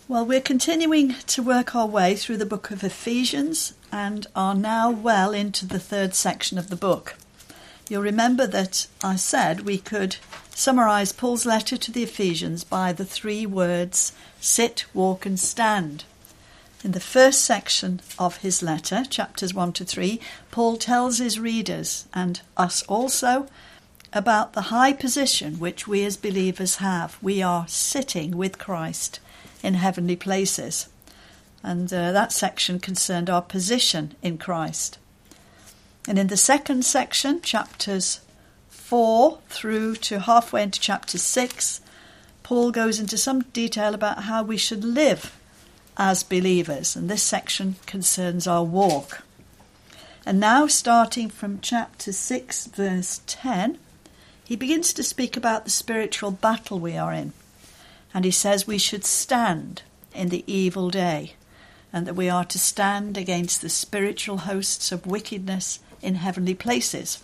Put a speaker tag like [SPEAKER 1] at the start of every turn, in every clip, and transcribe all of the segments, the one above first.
[SPEAKER 1] Well, we're continuing to work our way through the book of Ephesians and are now well into the third section of the book. You'll remember that I said we could summarise Paul's letter to the Ephesians by the three words, sit, walk and stand. In the first section of his letter, chapters 1 to 3, Paul tells his readers, and us also, about the high position which we as believers have. We are sitting with Christ in heavenly places. And that section concerned our position in Christ. And in the second section, chapters 4 through to halfway into chapter 6, Paul goes into some detail about how we should live as believers. And this section concerns our walk. And now, starting from chapter 6, verse 10, he begins to speak about the spiritual battle we are in. And he says we should stand in the evil day, and that we are to stand against the spiritual hosts of wickedness in heavenly places.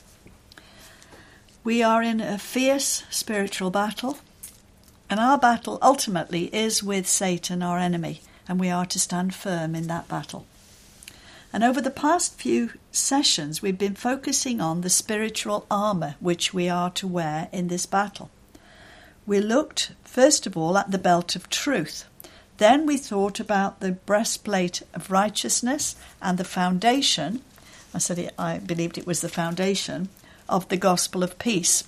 [SPEAKER 1] We are in a fierce spiritual battle, and our battle ultimately is with Satan, our enemy, and we are to stand firm in that battle. And over the past few sessions, we've been focusing on the spiritual armour which we are to wear in this battle. We looked, first of all, at the belt of truth. Then we thought about the breastplate of righteousness and the foundation, I believed it was the foundation, of the gospel of peace.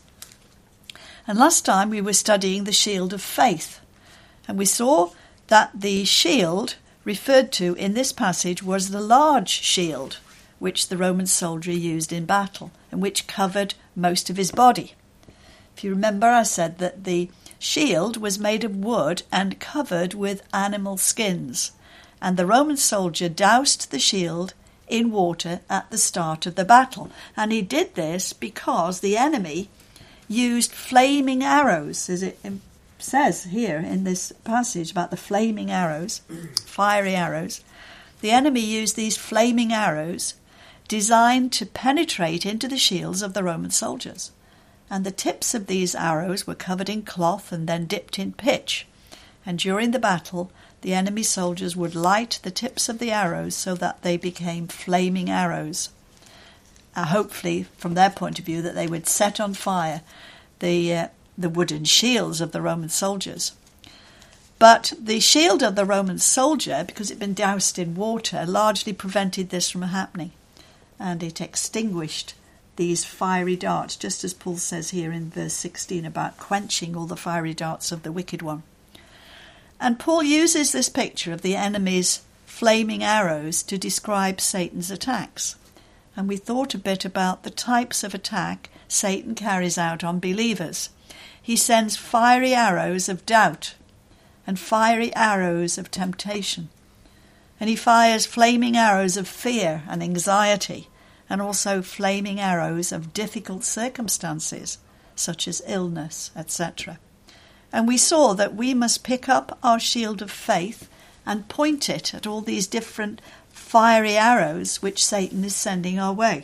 [SPEAKER 1] And last time we were studying the shield of faith. And we saw that the shield referred to in this passage was the large shield, which the Roman soldier used in battle, and which covered most of his body. If you remember, I said that the shield was made of wood and covered with animal skins, and the Roman soldier doused the shield in water at the start of the battle. And he did this because the enemy used flaming arrows, as it says here in this passage about the flaming arrows, fiery arrows. The enemy used these flaming arrows designed to penetrate into the shields of the Roman soldiers. And the tips of these arrows were covered in cloth and then dipped in pitch. And during the battle, the enemy soldiers would light the tips of the arrows so that they became flaming arrows. Hopefully, from their point of view, that they would set on fire the wooden shields of the Roman soldiers. But the shield of the Roman soldier, because it had been doused in water, largely prevented this from happening. And it extinguished these fiery darts, just as Paul says here in verse 16 about quenching all the fiery darts of the wicked one. And Paul uses this picture of the enemy's flaming arrows to describe Satan's attacks. And we thought a bit about the types of attack Satan carries out on believers. He sends fiery arrows of doubt and fiery arrows of temptation. And he fires flaming arrows of fear and anxiety, and also flaming arrows of difficult circumstances, such as illness, etc. And we saw that we must pick up our shield of faith and point it at all these different fiery arrows which Satan is sending our way.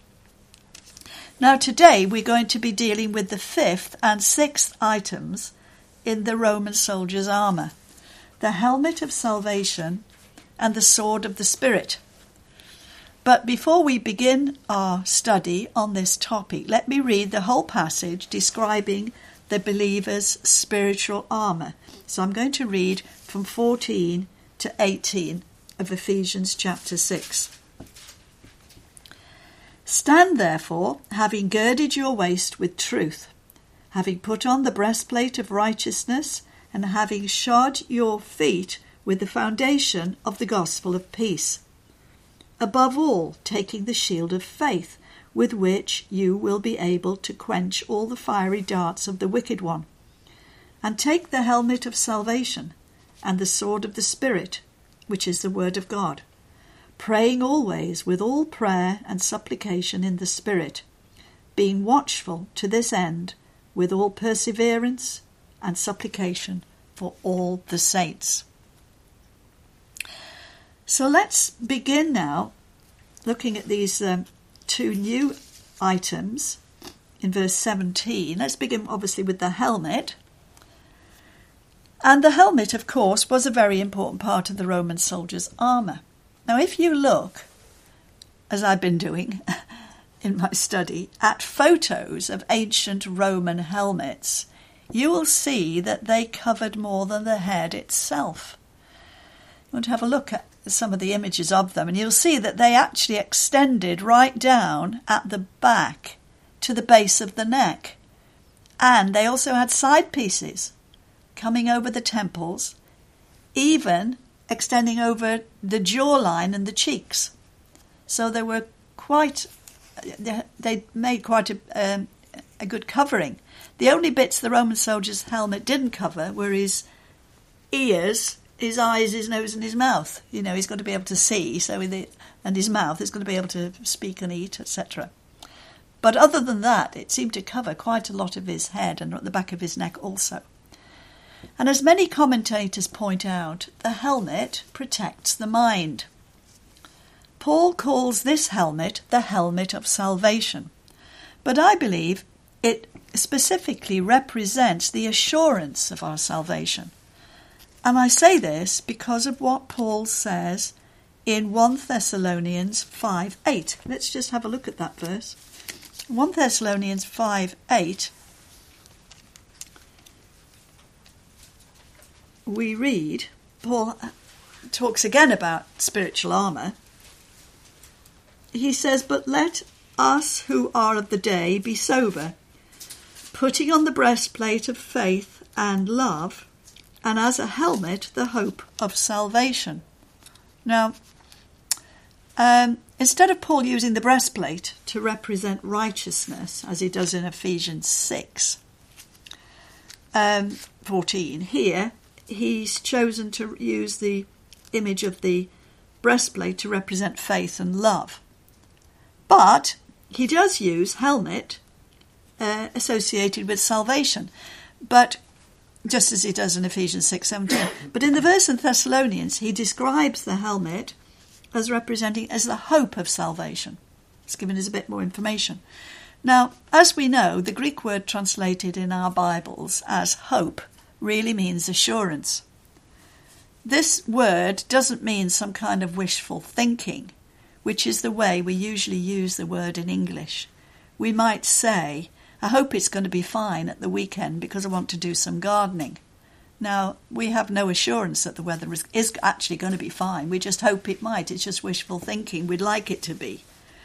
[SPEAKER 1] Now today we're going to be dealing with the fifth and sixth items in the Roman soldier's armour: the helmet of salvation and the sword of the Spirit. But before we begin our study on this topic, let me read the whole passage describing the believer's spiritual armour. So I'm going to read from 14 to 18 of Ephesians chapter 6. Stand therefore, having girded your waist with truth, having put on the breastplate of righteousness, and having shod your feet with the foundation of the gospel of peace. Above all, taking the shield of faith, with which you will be able to quench all the fiery darts of the wicked one. And take the helmet of salvation, and the sword of the Spirit, which is the word of God, praying always with all prayer and supplication in the Spirit, being watchful to this end with all perseverance and supplication for all the saints. So let's begin now looking at these two new items in verse 17. Let's begin obviously with the helmet. And the helmet, of course, was a very important part of the Roman soldier's armour. Now, if you look, as I've been doing in my study, at photos of ancient Roman helmets, you will see that they covered more than the head itself. You want to have a look at some of the images of them, and you'll see that they actually extended right down at the back to the base of the neck. And they also had side pieces coming over the temples, even extending over the jawline and the cheeks. So they were they made quite a good covering. The only bits the Roman soldier's helmet didn't cover were his ears, his eyes, his nose and his mouth. You know, he's got to be able to see, and his mouth is going to be able to speak and eat, etc. But other than that, it seemed to cover quite a lot of his head and at the back of his neck also. And as many commentators point out, the helmet protects the mind. Paul calls this helmet the helmet of salvation, but I believe it specifically represents the assurance of our salvation. And I say this because of what Paul says in 1 Thessalonians 5:8. Let's just have a look at that verse. 1 Thessalonians 5:8, we read, Paul talks again about spiritual armour. He says, "But let us who are of the day be sober, putting on the breastplate of faith and love, and as a helmet the hope of salvation." Now, instead of Paul using the breastplate to represent righteousness, as he does in Ephesians 6:14, here he's chosen to use the image of the breastplate to represent faith and love. But he does use helmet associated with salvation, but just as he does in Ephesians 6:17. But in the verse in Thessalonians, he describes the helmet as representing as the hope of salvation. It's given us a bit more information. Now, as we know, the Greek word translated in our Bibles as hope really means assurance. This word doesn't mean some kind of wishful thinking, which is the way we usually use the word in English. We might say, "I hope it's going to be fine at the weekend because I want to do some gardening." Now, we have no assurance that the weather is actually going to be fine. We just hope it might. It's just wishful thinking. We'd like it to be.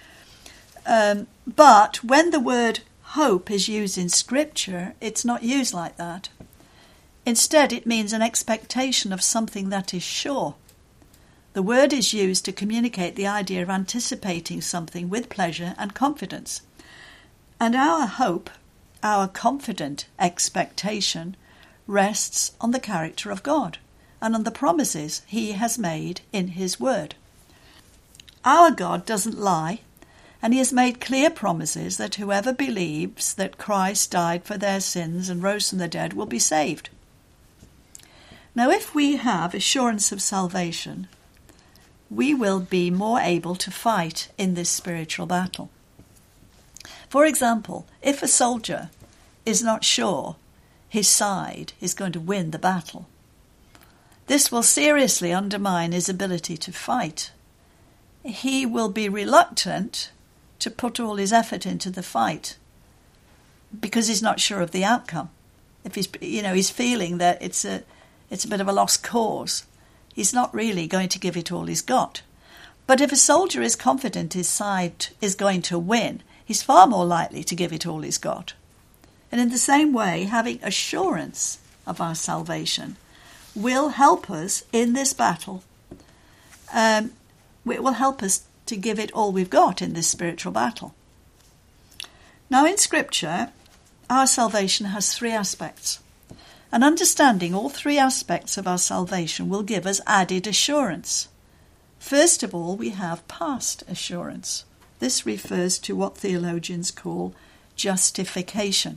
[SPEAKER 1] But when the word hope is used in Scripture, it's not used like that. Instead, it means an expectation of something that is sure. The word is used to communicate the idea of anticipating something with pleasure and confidence. And our hope, our confident expectation, rests on the character of God and on the promises he has made in his word. Our God doesn't lie, and he has made clear promises that whoever believes that Christ died for their sins and rose from the dead will be saved. Now, if we have assurance of salvation, we will be more able to fight in this spiritual battle. For example, if a soldier is not sure his side is going to win the battle, this will seriously undermine his ability to fight. He will be reluctant to put all his effort into the fight because he's not sure of the outcome. If he's feeling that it's a bit of a lost cause, he's not really going to give it all he's got. But if a soldier is confident his side is going to win, he's far more likely to give it all he's got. And in the same way, having assurance of our salvation will help us in this battle. It will help us to give it all we've got in this spiritual battle. Now, in Scripture, our salvation has three aspects. And understanding all three aspects of our salvation will give us added assurance. First of all, we have past assurance. This refers to what theologians call justification.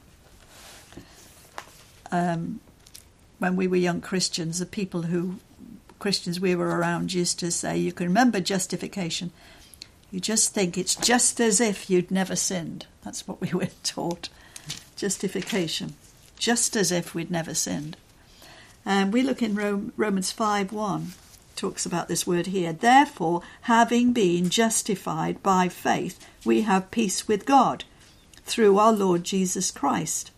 [SPEAKER 1] When we were young Christians, Christians we were around used to say, you can remember justification. You just think it's just as if you'd never sinned. That's what we were taught. Justification. Just as if we'd never sinned. We look in Romans 5:1, talks about this word here. Therefore, having been justified by faith, we have peace with God through our Lord Jesus Christ.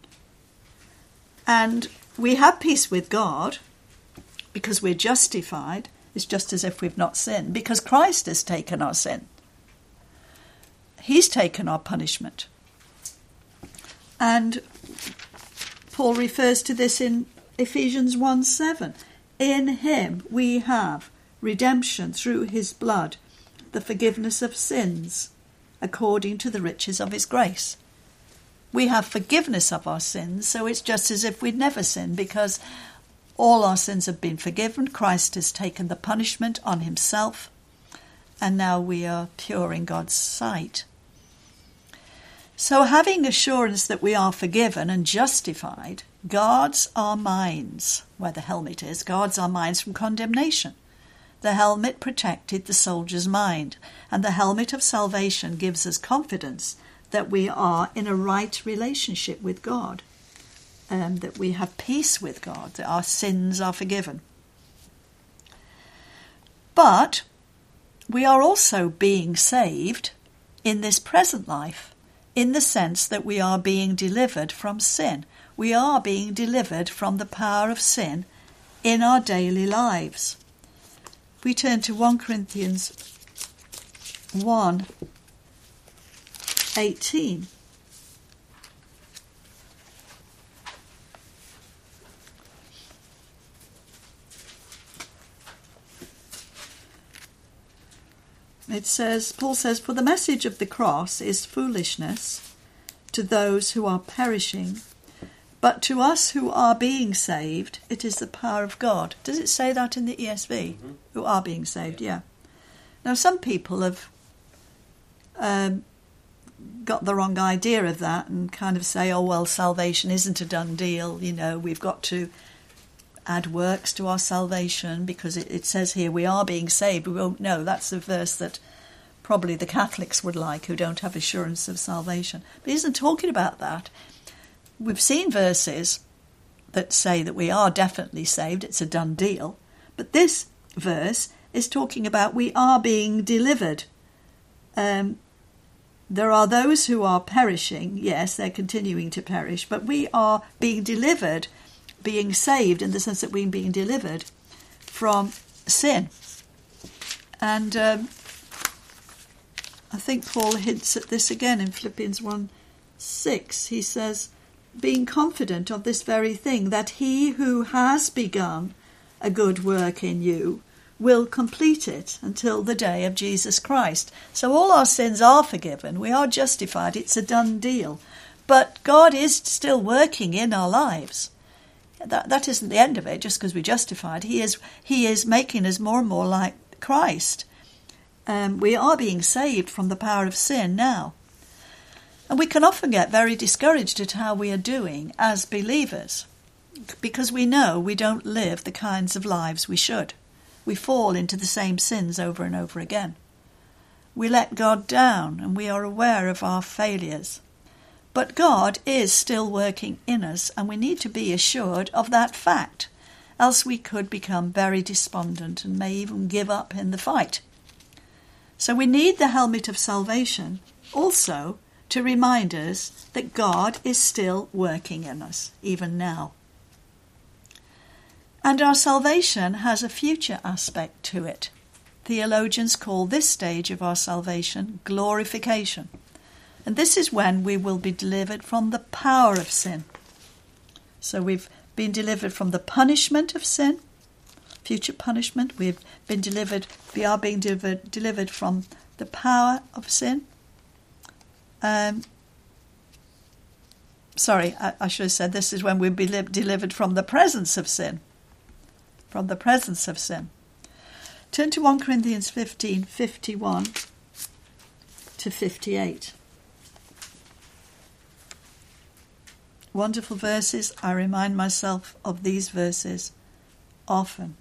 [SPEAKER 1] And we have peace with God because we're justified. It's just as if we've not sinned, because Christ has taken our sin. He's taken our punishment. And Paul refers to this in Ephesians 1:7. In him we have redemption through his blood, the forgiveness of sins, according to the riches of his grace. We have forgiveness of our sins, so it's just as if we'd never sinned, because all our sins have been forgiven. Christ has taken the punishment on himself, and now we are pure in God's sight. So having assurance that we are forgiven and justified guards our minds, where the helmet is, guards our minds from condemnation. The helmet protected the soldier's mind, and the helmet of salvation gives us confidence that we are in a right relationship with God, that we have peace with God, that our sins are forgiven. But we are also being saved in this present life, in the sense that we are being delivered from sin. We are being delivered from the power of sin in our daily lives. We turn to 1 Corinthians 1:18. It says, Paul says, for the message of the cross is foolishness to those who are perishing, but to us who are being saved, it is the power of God. Does it say that in the ESV? Mm-hmm. Who are being saved, yeah. Now, some people have got the wrong idea of that and kind of say, oh, well, salvation isn't a done deal. You know, we've got to add works to our salvation because it says here we are being saved. We won't know. That's the verse that probably the Catholics would like, who don't have assurance of salvation. But he isn't talking about that. We've seen verses that say that we are definitely saved. It's a done deal. But this verse is talking about we are being delivered. There are those who are perishing. Yes, they're continuing to perish. But we are being delivered, being saved in the sense that we're being delivered from sin. And I think Paul hints at this again in Philippians 1:6. He says, being confident of this very thing, that he who has begun a good work in you will complete it until the day of Jesus Christ. So all our sins are forgiven. We are justified. It's a done deal. But God is still working in our lives. That isn't the end of it, just because we're justified. He is making us more and more like Christ. We are being saved from the power of sin now. And we can often get very discouraged at how we are doing as believers, because we know we don't live the kinds of lives we should. We fall into the same sins over and over again. We let God down, and we are aware of our failures. But God is still working in us, and we need to be assured of that fact, else we could become very despondent and may even give up in the fight. So we need the helmet of salvation also to remind us that God is still working in us, even now. And our salvation has a future aspect to it. Theologians call this stage of our salvation glorification. And this is when we will be delivered from the power of sin. So we've been delivered from the punishment of sin, future punishment. We are being delivered from the power of sin. I should have said this is when we'll be delivered from the presence of sin. From the presence of sin. Turn to 1 Corinthians 15:51 to 58. Wonderful verses. I remind myself of these verses often.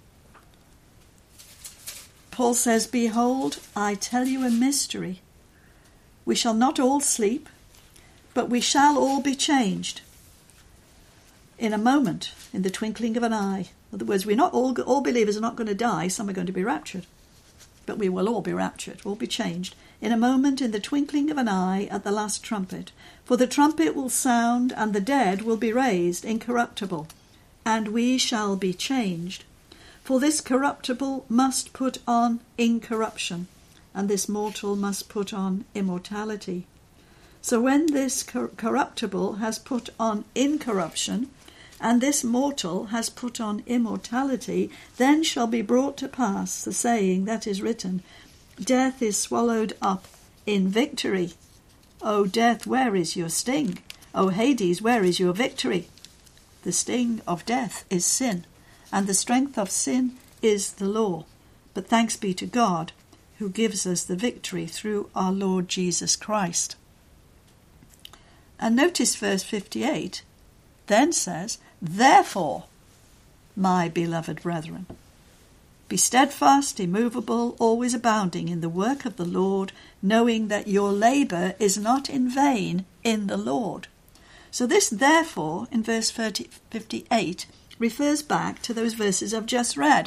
[SPEAKER 1] Paul says, behold, I tell you a mystery. We shall not all sleep, but we shall all be changed. in a moment, in the twinkling of an eye. In other words, we're not all believers are not going to die. Some are going to be raptured. But we will all be raptured, all be changed. In a moment, in the twinkling of an eye, at the last trumpet. For the trumpet will sound, and the dead will be raised incorruptible, and we shall be changed. For this corruptible must put on incorruption, and this mortal must put on immortality. So when this corruptible has put on incorruption, and this mortal has put on immortality, then shall be brought to pass the saying that is written, Death is swallowed up in victory. O death, where is your sting? O Hades, where is your victory? The sting of death is sin, and the strength of sin is the law. But thanks be to God, who gives us the victory through our Lord Jesus Christ. And notice verse 58 then says, Therefore, my beloved brethren, be steadfast, immovable, always abounding in the work of the Lord, knowing that your labour is not in vain in the Lord. So this therefore, in verse 58, refers back to those verses I've just read.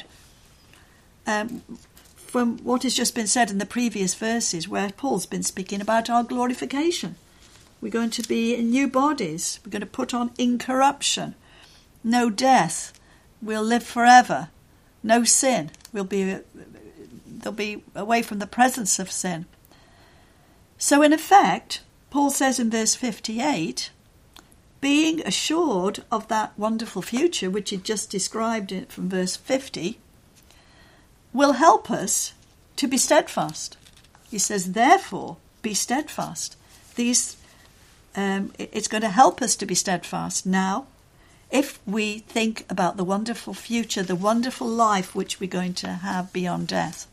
[SPEAKER 1] From what has just been said in the previous verses, where Paul's been speaking about our glorification. We're going to be in new bodies. We're going to put on incorruption. No death. We'll live forever. No sin. They'll be away from the presence of sin. So in effect, Paul says in verse 58, being assured of that wonderful future, which he just described it from verse 50, will help us to be steadfast. He says, therefore, be steadfast. It's going to help us to be steadfast now if we think about the wonderful future, the wonderful life which we're going to have beyond death.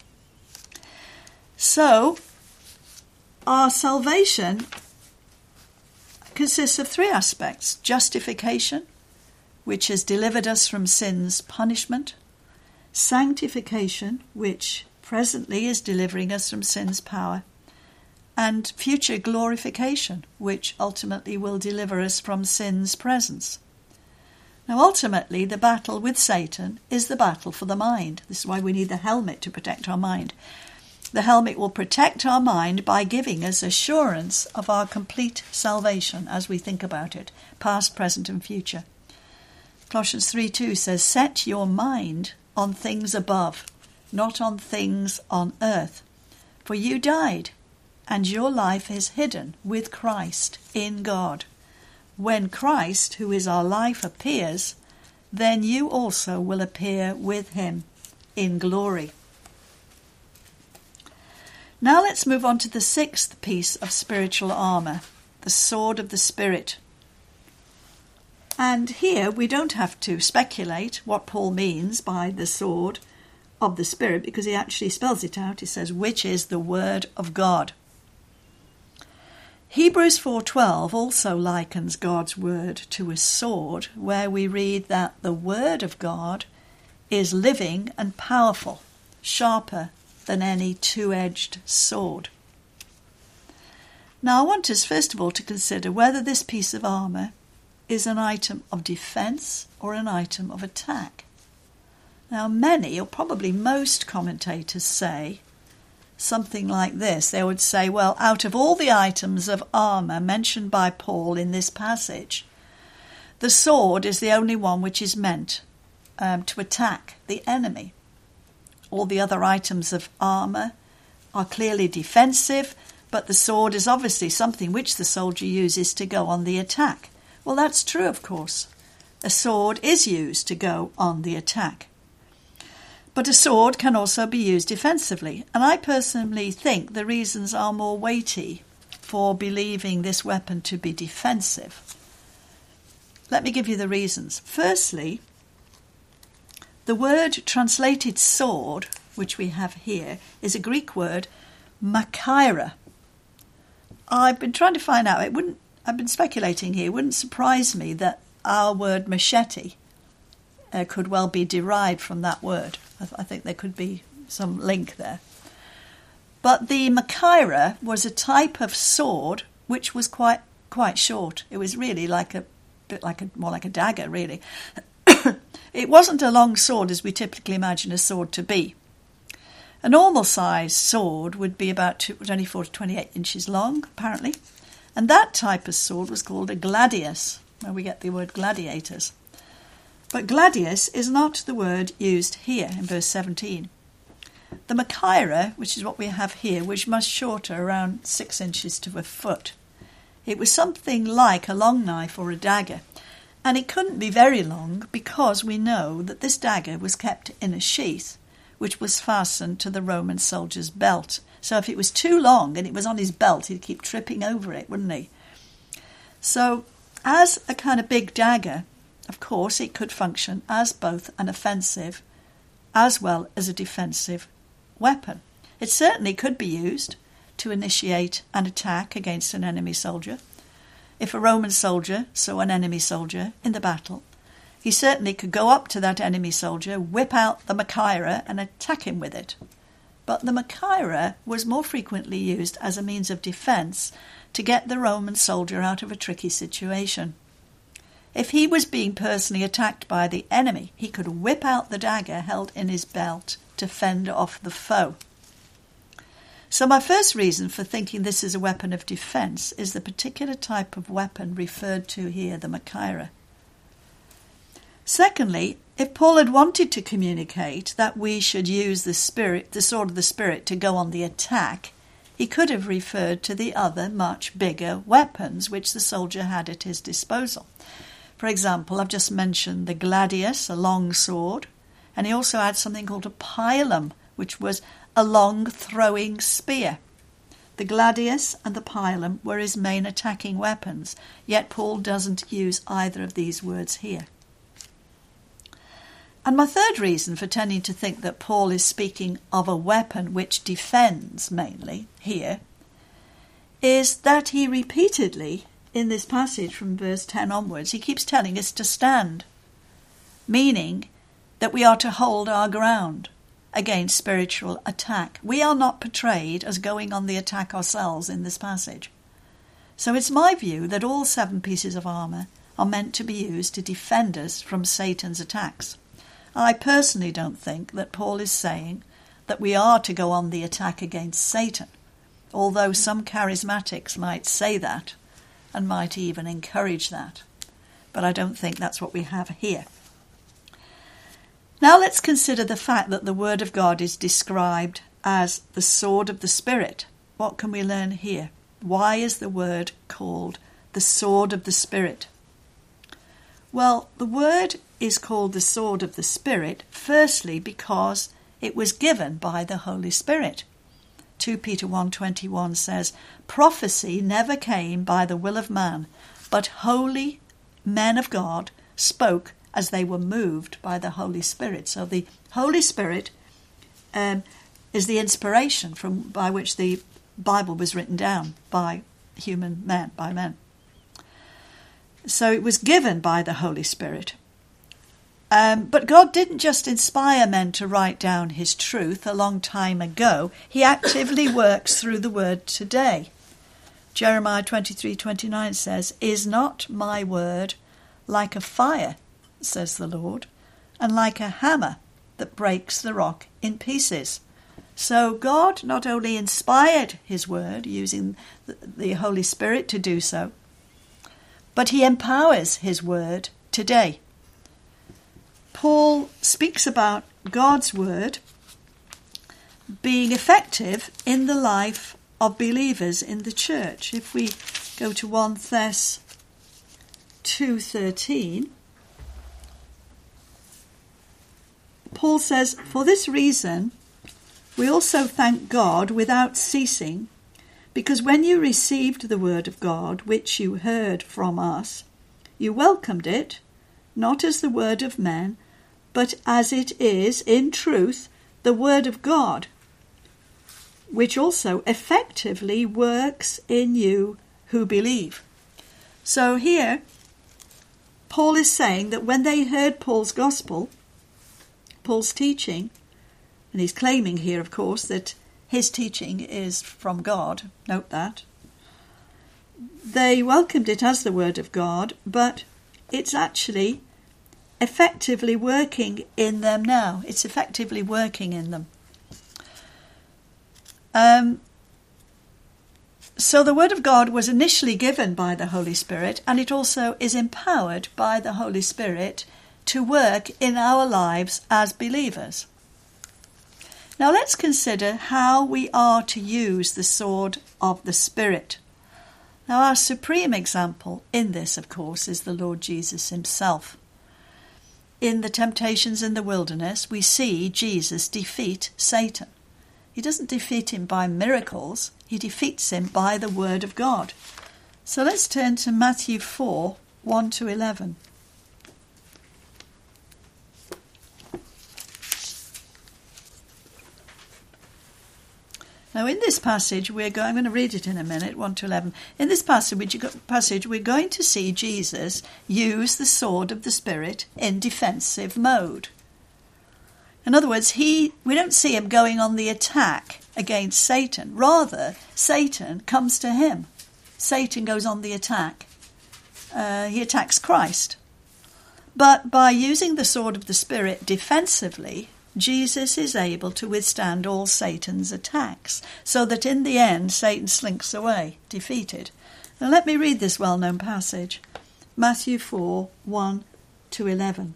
[SPEAKER 1] So, our salvation consists of three aspects. Justification, which has delivered us from sin's punishment. Sanctification, which presently is delivering us from sin's power. And future glorification, which ultimately will deliver us from sin's presence. Now, ultimately, the battle with Satan is the battle for the mind. This is why we need the helmet to protect our mind. The helmet will protect our mind by giving us assurance of our complete salvation as we think about it, past, present and future. Colossians 3:2 says, set your mind on things above, not on things on earth. For you died, and your life is hidden with Christ in God. When Christ, who is our life, appears, then you also will appear with him in glory. Now let's move on to the sixth piece of spiritual armour, the sword of the Spirit. And here we don't have to speculate what Paul means by the sword of the Spirit, because he actually spells it out. He says, which is the word of God. Hebrews 4:12 also likens God's word to a sword, where we read that the word of God is living and powerful, sharper than any two-edged sword. Now I want us first of all to consider whether this piece of armour is an item of defence or an item of attack. Now many, or probably most commentators say something like this. They would say, well, out of all the items of armour mentioned by Paul in this passage, the sword is the only one which is meant to attack the enemy. All the other items of armour are clearly defensive, but the sword is obviously something which the soldier uses to go on the attack. Well, that's true, of course. A sword is used to go on the attack. But a sword can also be used defensively, and I personally think the reasons are more weighty for believing this weapon to be defensive. Let me give you the reasons. Firstly, the word translated sword, which we have here, is a Greek word, makaira. I've been trying to find out, I've been speculating here, it wouldn't surprise me that our word machete could well be derived from that word. I think there could be some link there. But the makaira was a type of sword which was quite short. It was really like a bit more like a dagger, really. It wasn't a long sword as we typically imagine a sword to be. A normal-sized sword would be about 24 to 28 inches long, apparently, and that type of sword was called a gladius, where we get the word gladiators. But gladius is not the word used here in verse 17. The Machaira, which is what we have here, was much shorter, around 6 inches to a foot. It was something like a long knife or a dagger, and it couldn't be very long because we know that this dagger was kept in a sheath, which was fastened to the Roman soldier's belt. So if it was too long and it was on his belt, he'd keep tripping over it, wouldn't he? So as a kind of big dagger, of course, it could function as both an offensive as well as a defensive weapon. It certainly could be used to initiate an attack against an enemy soldier. If a Roman soldier saw an enemy soldier in the battle, he certainly could go up to that enemy soldier, whip out the Machaira and attack him with it. But the Machaira was more frequently used as a means of defence to get the Roman soldier out of a tricky situation. If he was being personally attacked by the enemy, he could whip out the dagger held in his belt to fend off the foe. So my first reason for thinking this is a weapon of defence is the particular type of weapon referred to here, the Machaira. Secondly, if Paul had wanted to communicate that we should use the sword of the Spirit to go on the attack, he could have referred to the other much bigger weapons which the soldier had at his disposal. For example, I've just mentioned the gladius, a long sword, and he also had something called a pilum, which was a long throwing spear. The gladius and the pilum were his main attacking weapons, yet Paul doesn't use either of these words here. And my third reason for tending to think that Paul is speaking of a weapon which defends mainly here is that he repeatedly, in this passage from verse 10 onwards, he keeps telling us to stand, meaning that we are to hold our ground against spiritual attack. We are not portrayed as going on the attack ourselves in this passage. So it's my view that all 7 pieces of armour are meant to be used to defend us from Satan's attacks. I personally don't think that Paul is saying that we are to go on the attack against Satan, although some charismatics might say that and might even encourage that. But I don't think that's what we have here. Now let's consider the fact that the Word of God is described as the sword of the Spirit. What can we learn here? Why is the Word called the sword of the Spirit? Well, the Word is called the sword of the Spirit, firstly because it was given by the Holy Spirit. 2 Peter 1:21 says, "Prophecy never came by the will of man, but holy men of God spoke as they were moved by the Holy Spirit." So the Holy Spirit is the inspiration by which the Bible was written down by men. So it was given by the Holy Spirit. But God didn't just inspire men to write down his truth a long time ago. He actively works through the word today. Jeremiah 23:29 says, "Is not my word like a fire, says the Lord, and like a hammer that breaks the rock in pieces?" So God not only inspired his word, using the Holy Spirit to do so, but he empowers his word today. Paul speaks about God's word being effective in the life of believers in the church. If we go to 1 Thess 2:13, Paul says, "For this reason we also thank God without ceasing, because when you received the word of God, which you heard from us, you welcomed it, not as the word of men, but as it is, in truth, the word of God, which also effectively works in you who believe." So here, Paul is saying that when they heard Paul's gospel, Paul's teaching, and he's claiming here, of course, that his teaching is from God, note that, they welcomed it as the word of God, but it's actually effectively working in them now. It's effectively working in them. So the Word of God was initially given by the Holy Spirit, and it also is empowered by the Holy Spirit to work in our lives as believers. Now let's consider how we are to use the sword of the Spirit. Now our supreme example in this, of course, is the Lord Jesus himself. In the temptations in the wilderness, we see Jesus defeat Satan. He doesn't defeat him by miracles, he defeats him by the Word of God. So let's turn to Matthew 4, 1 to 11. Now in this passage, I'm going to read it in a minute, 1 to 11. In this passage, we're going to see Jesus use the sword of the Spirit in defensive mode. In other words, we don't see him going on the attack against Satan. Rather, Satan comes to him. Satan goes on the attack. He attacks Christ. But by using the sword of the Spirit defensively, Jesus is able to withstand all Satan's attacks, so that in the end Satan slinks away, defeated. Now let me read this well-known passage. Matthew 4, 1 to 11.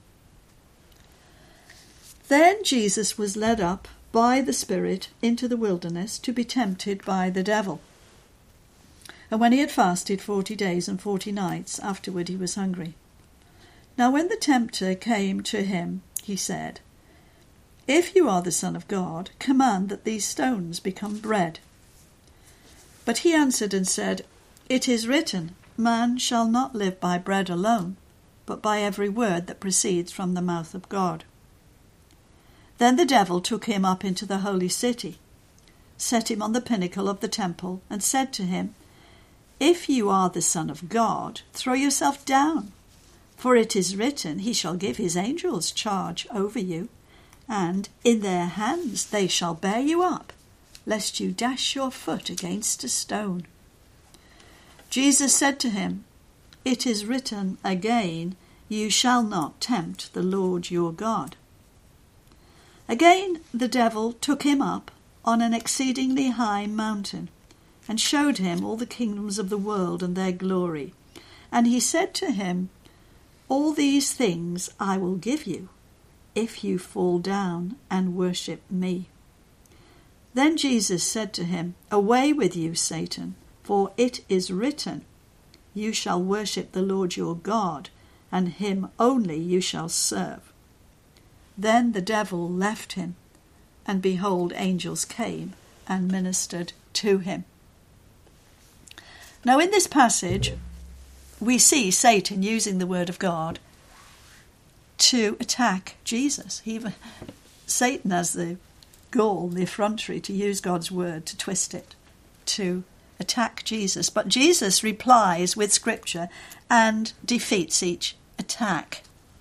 [SPEAKER 1] Then Jesus was led up by the Spirit into the wilderness to be tempted by the devil. And when he had fasted 40 days and 40 nights, afterward he was hungry. Now when the tempter came to him, he said, "If you are the Son of God, command that these stones become bread." But he answered and said, "It is written, man shall not live by bread alone, but by every word that proceeds from the mouth of God." Then the devil took him up into the holy city, set him on the pinnacle of the temple, and said to him, "If you are the Son of God, throw yourself down, for it is written, he shall give his angels charge over you, and in their hands they shall bear you up, lest you dash your foot against a stone." Jesus said to him, "It is written again, you shall not tempt the Lord your God." Again the devil took him up on an exceedingly high mountain, and showed him all the kingdoms of the world and their glory. And he said to him, "All these things I will give you, if you fall down and worship me." Then Jesus said to him, "Away with you, Satan, for it is written, you shall worship the Lord your God, and him only you shall serve." Then the devil left him, and behold, angels came and ministered to him. Now in this passage, we see Satan using the Word of God to attack Jesus. Satan has the gall, the effrontery to use God's word, to twist it, to attack Jesus. But Jesus replies with Scripture and defeats each attack.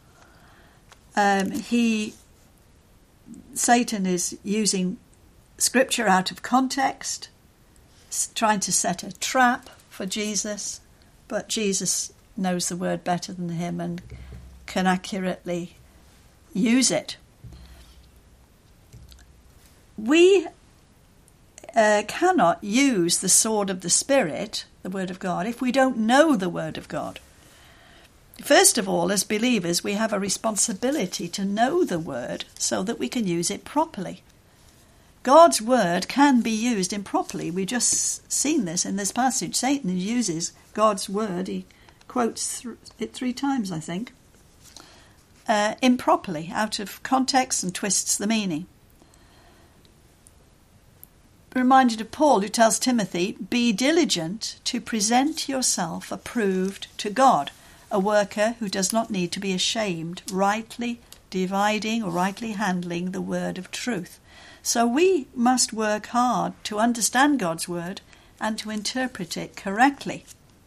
[SPEAKER 1] Satan is using Scripture out of context, trying to set a trap for Jesus, but Jesus knows the word better than him and can accurately use it. We cannot use the sword of the Spirit, the Word of God, if we don't know the Word of God. First of all, as believers, we have a responsibility to know the Word so that we can use it properly. God's Word can be used improperly. We've just seen this in this passage. Satan uses God's Word, he quotes it 3 times, I think, improperly, out of context, and twists the meaning. Reminded of Paul, who tells Timothy, "Be diligent to present yourself approved to God, a worker who does not need to be ashamed, rightly dividing or rightly handling the word of truth." So we must work hard to understand God's word and to interpret it correctly.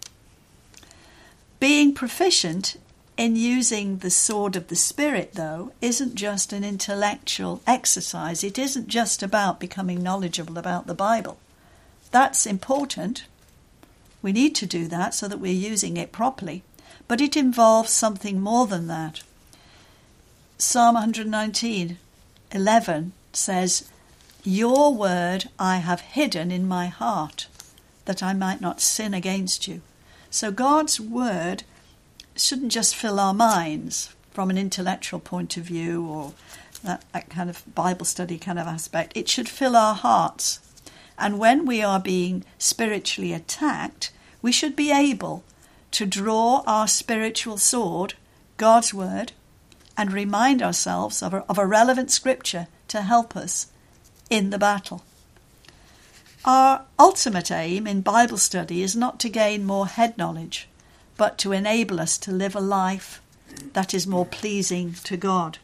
[SPEAKER 1] Being proficient in using the sword of the Spirit, though, isn't just an intellectual exercise. It isn't just about becoming knowledgeable about the Bible. That's important. We need to do that so that we're using it properly. but it involves something more than that. Psalm 119:11 says, "Your word I have hidden in my heart, that I might not sin against you." So God's word shouldn't just fill our minds from an intellectual point of view or that kind of Bible study kind of aspect. It should fill our hearts. And when we are being spiritually attacked, we should be able to draw our spiritual sword, God's word, and remind ourselves of a relevant scripture to help us in the battle. Our ultimate aim in Bible study is not to gain more head knowledge, but to enable us to live a life that is more pleasing to God.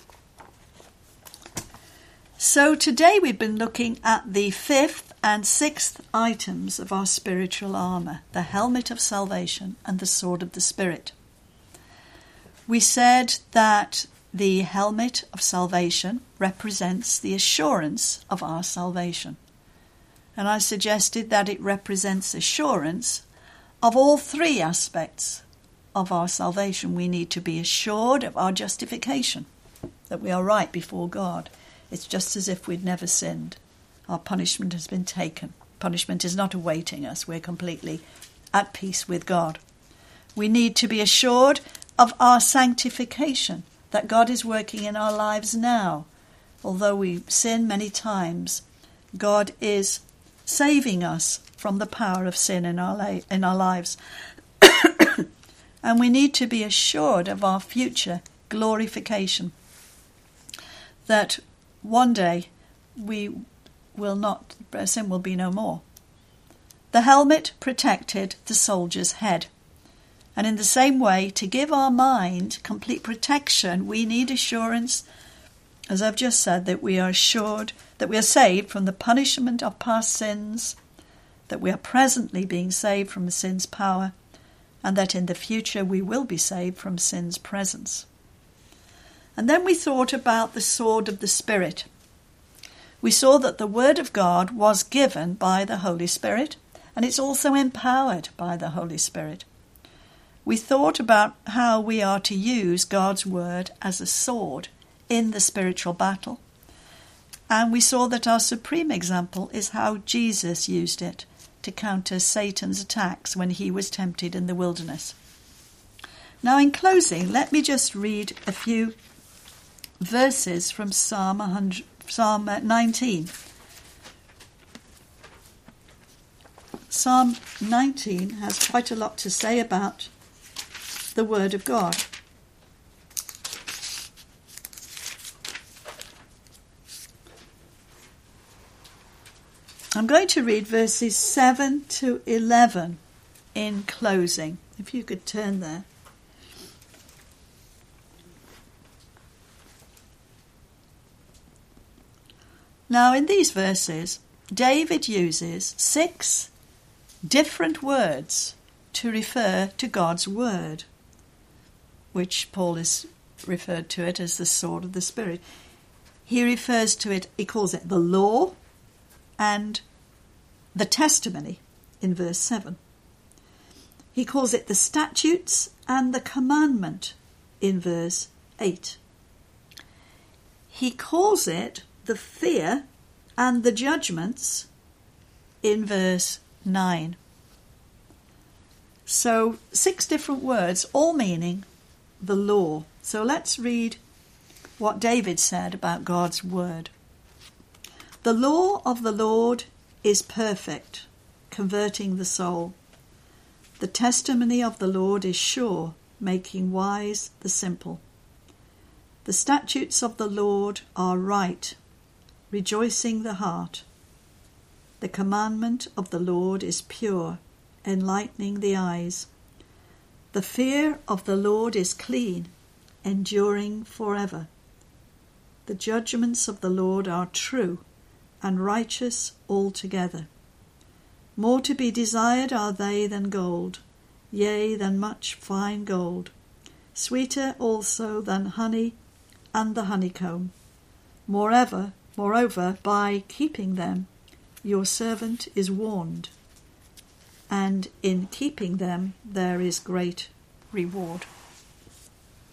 [SPEAKER 1] So today we've been looking at the 5th and 6th items of our spiritual armour, the helmet of salvation and the sword of the Spirit. We said that the helmet of salvation represents the assurance of our salvation. And I suggested that it represents assurance of all three aspects of our salvation. We need to be assured of our justification, that we are right before God. It's just as if we'd never sinned. Our punishment has been taken. Punishment is not awaiting us. We're completely at peace with God. We need to be assured of our sanctification, that God is working in our lives now. Although we sin many times, God is saving us from the power of sin in our lives. And we need to be assured of our future glorification, that one day sin will be no more. The helmet protected the soldier's head. And in the same way, to give our mind complete protection, we need assurance, as I've just said, that we are assured that we are saved from the punishment of past sins, that we are presently being saved from sin's power, and that in the future we will be saved from sin's presence. And then we thought about the sword of the Spirit. We saw that the Word of God was given by the Holy Spirit, and it's also empowered by the Holy Spirit. We thought about how we are to use God's Word as a sword in the spiritual battle. And we saw that our supreme example is how Jesus used it to counter Satan's attacks when he was tempted in the wilderness. Now, in closing, let me just read a few verses from Psalm 19. Psalm 19 has quite a lot to say about the Word of God. I'm going to read verses 7 to 11 in closing. If you could turn there. Now, in these verses, David uses 6 different words to refer to God's Word, which Paul has referred to it as the sword of the Spirit. He refers to it, he calls it the law and the testimony in verse 7. He calls it the statutes and the commandment in verse 8. He calls it the fear and the judgments in verse 9. So 6 different words, all meaning the law. So let's read what David said about God's Word. The law of the Lord is perfect, converting the soul. The testimony of the Lord is sure, making wise the simple. The statutes of the Lord are right, rejoicing the heart. The commandment of the Lord is pure, enlightening the eyes. The fear of the Lord is clean, enduring forever. The judgments of the Lord are true and righteous altogether. More to be desired are they than gold, yea, than much fine gold, sweeter also than honey and the honeycomb. Moreover, by keeping them, your servant is warned, and in keeping them there is great
[SPEAKER 2] reward.